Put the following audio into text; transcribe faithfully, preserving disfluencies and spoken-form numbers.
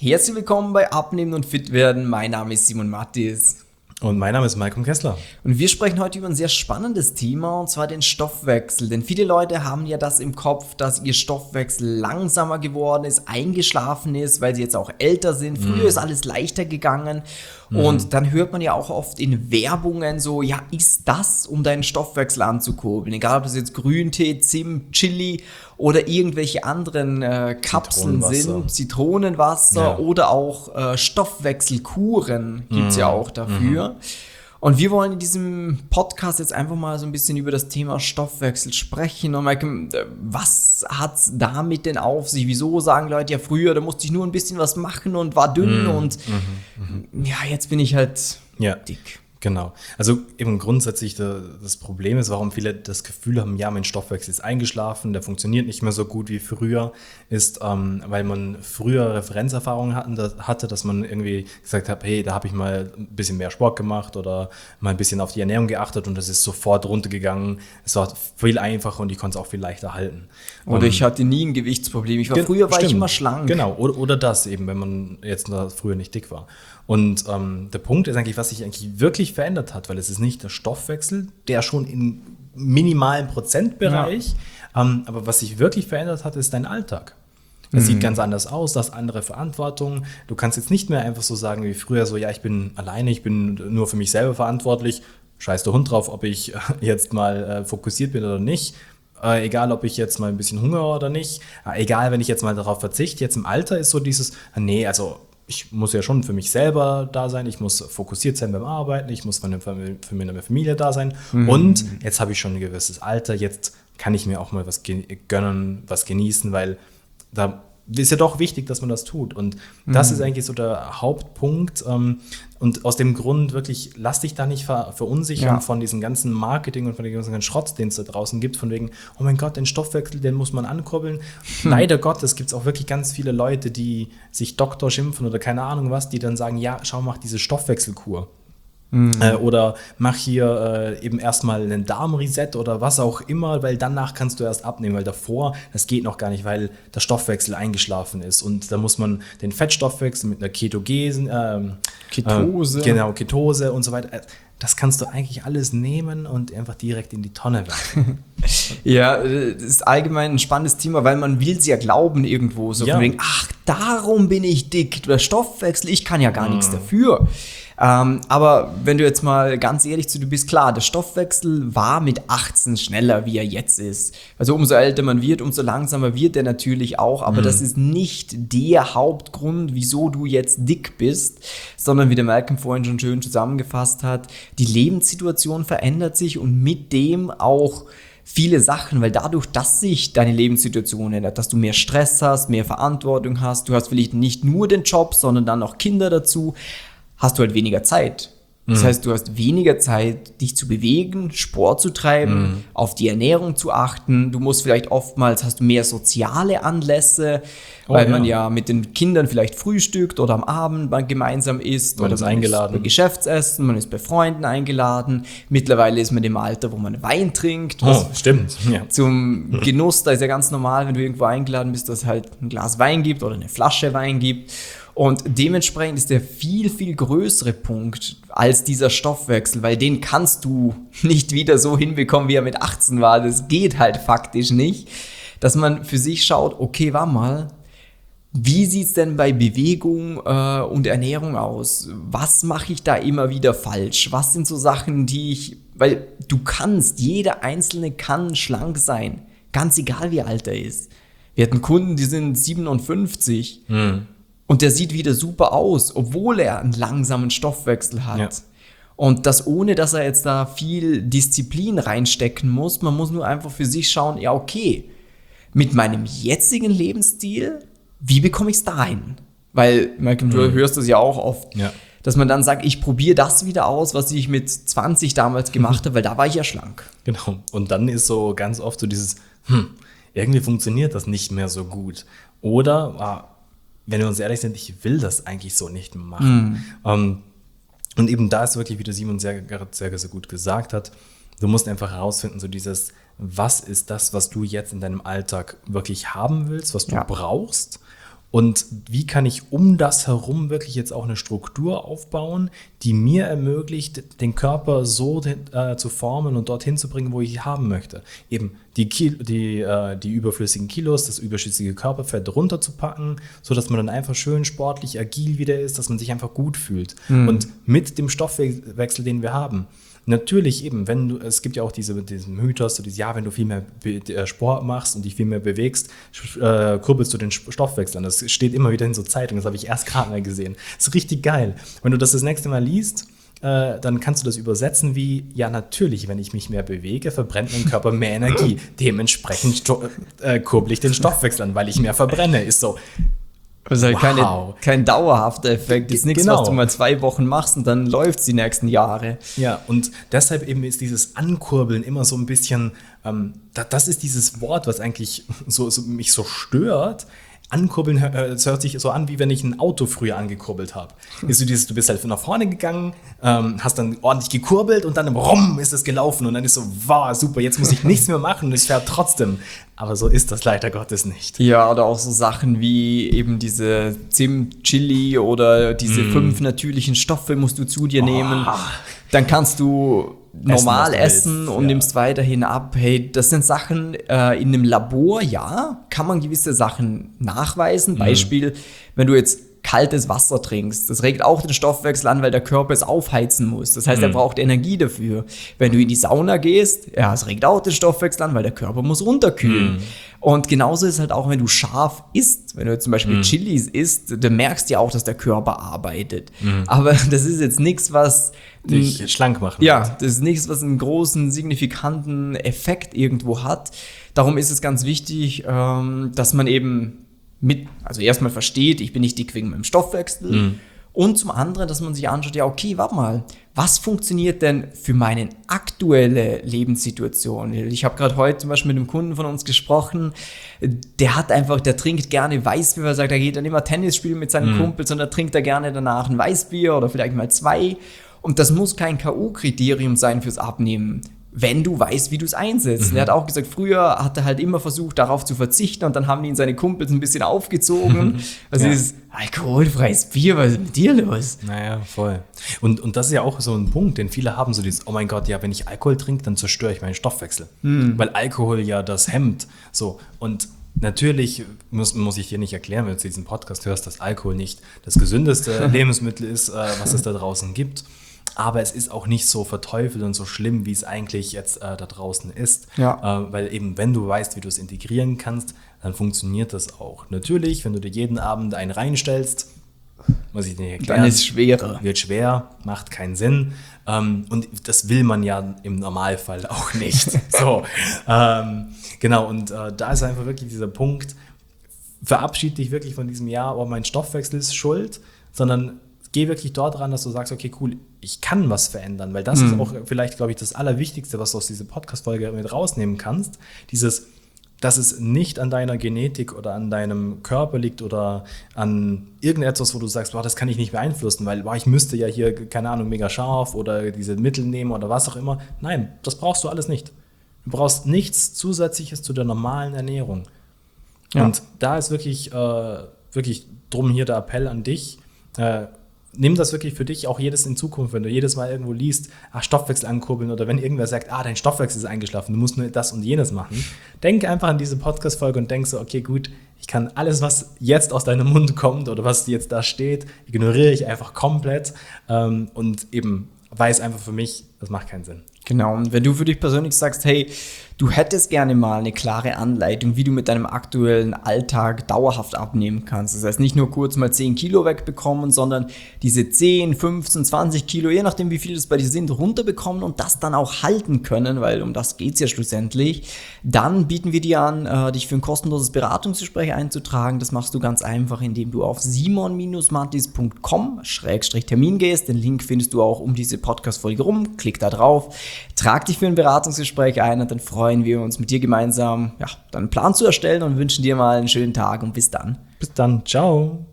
Herzlich willkommen bei Abnehmen und Fit werden. Mein Name ist Simon Mattis. Und mein Name ist Malcolm Kessler. Und wir sprechen heute über ein sehr spannendes Thema, und zwar den Stoffwechsel. Denn viele Leute haben ja das im Kopf, dass ihr Stoffwechsel langsamer geworden ist, eingeschlafen ist, weil sie jetzt auch älter sind. Früher mm. ist alles leichter gegangen. Mm. Und dann hört man ja auch oft in Werbungen so, ja, isst das, um deinen Stoffwechsel anzukurbeln. Egal, ob das jetzt Grüntee, Zimt, Chili oder irgendwelche anderen äh, Kapseln sind, Zitronenwasser ja. oder auch äh, Stoffwechselkuren gibt es mm. ja auch dafür. Mm. Und wir wollen in diesem Podcast jetzt einfach mal so ein bisschen über das Thema Stoffwechsel sprechen. Und Malcolm, was hat's damit denn auf sich? Wieso sagen Leute ja früher, da musste ich nur ein bisschen was machen und war dünn mm. und mm. ja, jetzt bin ich halt ja. dick. Genau. Also eben grundsätzlich das Problem ist, warum viele das Gefühl haben, ja, mein Stoffwechsel ist eingeschlafen, der funktioniert nicht mehr so gut wie früher, ist, ähm, weil man früher Referenzerfahrungen hatten, das, hatte, dass man irgendwie gesagt hat, hey, da habe ich mal ein bisschen mehr Sport gemacht oder mal ein bisschen auf die Ernährung geachtet und das ist sofort runtergegangen. Es war viel einfacher und ich konnte es auch viel leichter halten. Oder um, ich hatte nie ein Gewichtsproblem. Ich war ge- früher war stimmt. ich immer schlank. Genau, oder, oder das eben, wenn man jetzt früher nicht dick war. Und ähm, der Punkt ist eigentlich, was sich eigentlich wirklich verändert hat, weil es ist nicht der Stoffwechsel, der schon im minimalen Prozentbereich, ja. ähm, aber was sich wirklich verändert hat, ist dein Alltag. Es mhm. sieht ganz anders aus, du hast andere Verantwortung. Du kannst jetzt nicht mehr einfach so sagen wie früher, so ja, ich bin alleine, ich bin nur für mich selber verantwortlich, scheiß der Hund drauf, ob ich jetzt mal äh, fokussiert bin oder nicht. Äh, egal, ob ich jetzt mal ein bisschen Hunger oder nicht. Äh, egal, wenn ich jetzt mal darauf verzichte. Jetzt im Alter ist so dieses, nee, also ich muss ja schon für mich selber da sein, ich muss fokussiert sein beim Arbeiten, ich muss für meine Familie da sein mhm. und jetzt habe ich schon ein gewisses Alter, jetzt kann ich mir auch mal was gönnen, was genießen, weil da ist ja doch wichtig, dass man das tut und das mhm. ist eigentlich so der Hauptpunkt und aus dem Grund wirklich, lass dich da nicht ver- verunsichern ja. von diesem ganzen Marketing und von dem ganzen Schrott, den es da draußen gibt, von wegen, oh mein Gott, den Stoffwechsel, den muss man ankurbeln. Hm. Leider Gottes gibt es auch wirklich ganz viele Leute, die sich Doktor schimpfen oder keine Ahnung was, die dann sagen, ja, schau, mach diese Stoffwechselkur. Mhm. Äh, oder mach hier äh, eben erstmal einen Darmreset oder was auch immer, weil danach kannst du erst abnehmen, weil davor, das geht noch gar nicht, weil der Stoffwechsel eingeschlafen ist und da muss man den Fettstoffwechsel mit einer Ketogesen, ähm, Ketose, äh, genau, Ketose und so weiter, das kannst du eigentlich alles nehmen und einfach direkt in die Tonne werfen. Ja, das ist allgemein ein spannendes Thema, weil man will es ja glauben irgendwo, so ja. von wegen, ach, darum bin ich dick, der Stoffwechsel, ich kann ja gar mhm. nichts dafür. Ähm, aber wenn du jetzt mal ganz ehrlich zu dir bist, klar, der Stoffwechsel war mit achtzehn schneller, wie er jetzt ist. Also umso älter man wird, umso langsamer wird er natürlich auch, aber mhm. das ist nicht der Hauptgrund, wieso du jetzt dick bist, sondern wie der Malcolm vorhin schon schön zusammengefasst hat, die Lebenssituation verändert sich und mit dem auch viele Sachen, weil dadurch, dass sich deine Lebenssituation ändert, dass du mehr Stress hast, mehr Verantwortung hast, du hast vielleicht nicht nur den Job, sondern dann noch Kinder dazu, hast du halt weniger Zeit. Das mhm. heißt, du hast weniger Zeit, dich zu bewegen, Sport zu treiben, mhm. auf die Ernährung zu achten. Du musst vielleicht oftmals, hast du mehr soziale Anlässe, oh, weil ja. man ja mit den Kindern vielleicht frühstückt oder am Abend man gemeinsam isst. Man oder ist man eingeladen. Ist bei Geschäftsessen, man ist bei Freunden eingeladen. Mittlerweile ist man im Alter, wo man Wein trinkt. Oh, stimmt. Ja. Zum Genuss, da ist ja ganz normal, wenn du irgendwo eingeladen bist, dass es halt ein Glas Wein gibt oder eine Flasche Wein gibt. Und dementsprechend ist der viel, viel größere Punkt als dieser Stoffwechsel, weil den kannst du nicht wieder so hinbekommen, wie er mit achtzehn war. Das geht halt faktisch nicht, dass man für sich schaut, okay, warte mal, wie sieht es denn bei Bewegung äh, und Ernährung aus? Was mache ich da immer wieder falsch? Was sind so Sachen, die ich, weil du kannst, jeder Einzelne kann schlank sein, ganz egal wie alt er ist. Wir hatten Kunden, die sind siebenundfünfzig. Mhm. Und der sieht wieder super aus, obwohl er einen langsamen Stoffwechsel hat. Ja. Und das ohne, dass er jetzt da viel Disziplin reinstecken muss. Man muss nur einfach für sich schauen, ja okay, mit meinem jetzigen Lebensstil, wie bekomme ich es dahin? Weil, Malcolm, du mhm. hörst das ja auch oft, ja. dass man dann sagt, ich probiere das wieder aus, was ich mit zwanzig damals gemacht habe, weil da war ich ja schlank. Genau. Und dann ist so ganz oft so dieses, hm, irgendwie funktioniert das nicht mehr so gut. Oder, ah, wenn wir uns ehrlich sind, ich will das eigentlich so nicht machen. Mm. Um, und eben da ist wirklich, wie der Simon sehr, sehr, sehr gut gesagt hat, du musst einfach herausfinden, so dieses, was ist das, was du jetzt in deinem Alltag wirklich haben willst, was du ja. brauchst Und wie kann ich um das herum wirklich jetzt auch eine Struktur aufbauen, die mir ermöglicht, den Körper so äh, zu formen und dorthin zu bringen, wo ich ihn haben möchte. Eben die, Kil- die, äh, die überflüssigen Kilos, das überschüssige Körperfett runterzupacken, sodass man dann einfach schön sportlich, agil wieder ist, dass man sich einfach gut fühlt. Mhm. Und mit dem Stoffwechsel, den wir haben, natürlich eben, wenn du, es gibt ja auch diese, diesen Mythos, so dieses, ja, wenn du viel mehr Be- Sport machst und dich viel mehr bewegst, äh, kurbelst du den Stoffwechsel an. Das steht immer wieder in so Zeitungen, das habe ich erst gerade mal gesehen. Das ist richtig geil. Wenn du das das nächste Mal liest, äh, dann kannst du das übersetzen wie, ja natürlich, wenn ich mich mehr bewege, verbrennt mein Körper mehr Energie. Dementsprechend sto- äh, kurbel ich den Stoffwechsel an, weil ich mehr verbrenne. Ist so. Das ist halt Wow. keine, kein dauerhafter Effekt. Das ist nichts, Genau. was du mal zwei Wochen machst und dann läuft es die nächsten Jahre. Ja, und deshalb eben ist dieses Ankurbeln immer so ein bisschen, ähm, da, das ist dieses Wort, was eigentlich so, so mich so stört. Ankurbeln, es hört sich so an, wie wenn ich ein Auto früher angekurbelt habe. Ist so dieses, du bist halt nach vorne gegangen, ähm, hast dann ordentlich gekurbelt und dann rum ist es gelaufen und dann ist so, wow, super, jetzt muss ich nichts mehr machen und es fährt trotzdem. Aber so ist das leider Gottes nicht. Ja, oder auch so Sachen wie eben diese Zimt, Chili oder diese mm. fünf natürlichen Stoffe musst du zu dir oh. nehmen. Dann kannst du normal essen, essen und ja. nimmst weiterhin ab. Hey, das sind Sachen äh, in einem Labor, ja, kann man gewisse Sachen nachweisen. Mhm. Beispiel, wenn du jetzt kaltes Wasser trinkst, das regt auch den Stoffwechsel an, weil der Körper es aufheizen muss. Das heißt, mhm. er braucht Energie dafür. Wenn du in die Sauna gehst, ja, es regt auch den Stoffwechsel an, weil der Körper muss runterkühlen. Mhm. Und genauso ist es halt auch, wenn du scharf isst, wenn du zum Beispiel mhm. Chilis isst, dann merkst du ja auch, dass der Körper arbeitet. Mhm. Aber das ist jetzt nichts, was dich schlank machen. Ja, das ist nichts, was einen großen, signifikanten Effekt irgendwo hat. Darum ist es ganz wichtig, dass man eben mit, also erstmal versteht, ich bin nicht dick wegen meinem Stoffwechsel. Mhm. Und zum anderen, dass man sich anschaut, ja, okay, warte mal, was funktioniert denn für meine aktuelle Lebenssituation? Ich habe gerade heute zum Beispiel mit einem Kunden von uns gesprochen, der hat einfach, der trinkt gerne Weißbier, weil er sagt, er geht dann immer Tennis spielen mit seinen mhm. Kumpels und da trinkt er gerne danach ein Weißbier oder vielleicht mal zwei. Und das muss kein K O-Kriterium sein fürs Abnehmen, wenn du weißt, wie du es einsetzt. Mhm. Er hat auch gesagt, früher hat er halt immer versucht, darauf zu verzichten und dann haben ihn seine Kumpels ein bisschen aufgezogen. Also ja. dieses alkoholfreies Bier, was ist mit dir los? Naja, voll. Und, und das ist ja auch so ein Punkt, den viele haben, so dieses, oh mein Gott, ja, wenn ich Alkohol trinke, dann zerstöre ich meinen Stoffwechsel. Mhm. Weil Alkohol ja das hemmt. So, und natürlich muss, muss ich dir nicht erklären, wenn du diesen Podcast hörst, dass Alkohol nicht das gesündeste Lebensmittel ist, äh, was es da draußen gibt. Aber es ist auch nicht so verteufelt und so schlimm, wie es eigentlich jetzt äh, da draußen ist. Ja. Äh, weil eben, wenn du weißt, wie du es integrieren kannst, dann funktioniert das auch. Natürlich, wenn du dir jeden Abend einen reinstellst, muss ich dir nicht erklären. Dann ist es schwerer. Wird schwer, macht keinen Sinn. Ähm, und das will man ja im Normalfall auch nicht. so, ähm, genau, und äh, da ist einfach wirklich dieser Punkt, verabschiede dich wirklich von diesem Jahr, oh, mein Stoffwechsel ist schuld, sondern geh wirklich dort ran, dass du sagst, okay, cool, ich kann was verändern, weil das mhm. ist auch vielleicht, glaube ich, das Allerwichtigste, was du aus dieser Podcast-Folge mit rausnehmen kannst, dieses, dass es nicht an deiner Genetik oder an deinem Körper liegt oder an irgendetwas, wo du sagst, boah, das kann ich nicht beeinflussen, weil boah, ich müsste ja hier, keine Ahnung, mega scharf oder diese Mittel nehmen oder was auch immer. Nein, das brauchst du alles nicht. Du brauchst nichts Zusätzliches zu der normalen Ernährung. Ja. Und da ist wirklich, äh, wirklich drum hier der Appell an dich, äh, nimm das wirklich für dich auch jedes in Zukunft, wenn du jedes Mal irgendwo liest, ach, Stoffwechsel ankurbeln oder wenn irgendwer sagt, ah, dein Stoffwechsel ist eingeschlafen, du musst nur das und jenes machen. Denk einfach an diese Podcast-Folge und denk so, okay, gut, ich kann alles, was jetzt aus deinem Mund kommt oder was jetzt da steht, ignoriere ich einfach komplett ähm, und eben weiß einfach für mich, das macht keinen Sinn. Genau, und wenn du für dich persönlich sagst, hey, du hättest gerne mal eine klare Anleitung, wie du mit deinem aktuellen Alltag dauerhaft abnehmen kannst. Das heißt, nicht nur kurz mal zehn Kilo wegbekommen, sondern diese zehn, fünfzehn, zwanzig Kilo, je nachdem wie viel das bei dir sind, runterbekommen und das dann auch halten können, weil um das geht es ja schlussendlich. Dann bieten wir dir an, äh, dich für ein kostenloses Beratungsgespräch einzutragen. Das machst du ganz einfach, indem du auf simon mantis punkt com Schrägstrich Termin gehst. Den Link findest du auch um diese Podcast-Folge rum. Klick da drauf, trag dich für ein Beratungsgespräch ein und dann freuen wir uns mit dir gemeinsam, ja, dann einen Plan zu erstellen und wünschen dir mal einen schönen Tag und bis dann. Bis dann, ciao.